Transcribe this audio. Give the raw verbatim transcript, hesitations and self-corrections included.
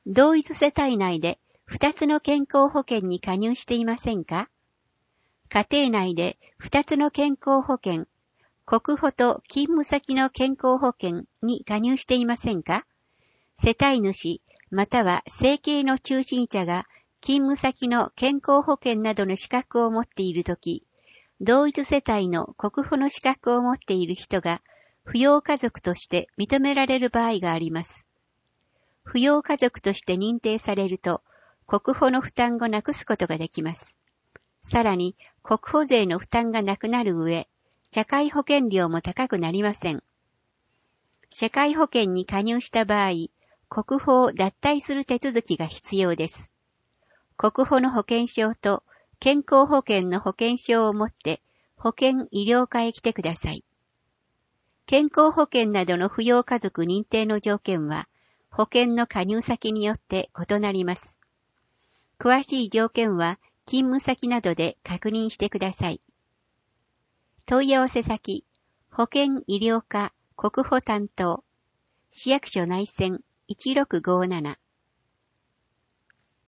同一世帯内で二つの健康保険に加入していませんか？家庭内で二つの健康保険、国保と勤務先の健康保険に加入していませんか？世帯主または生計の中心者が勤務先の健康保険などの資格を持っているとき、同一世帯の国保の資格を持っている人が扶養家族として認められる場合があります。扶養家族として認定されると、国保の負担をなくすことができます。さらに、国保税の負担がなくなる上、社会保険料も高くなりません。社会保険に加入した場合、国保を脱退する手続きが必要です。国保の保険証と健康保険の保険証を持って保険医療課へ来てください。健康保険などの扶養家族認定の条件は保険の加入先によって異なります。詳しい条件は勤務先などで確認してください。問い合わせ先、保険医療課国保担当、市役所内線いちろくごーなな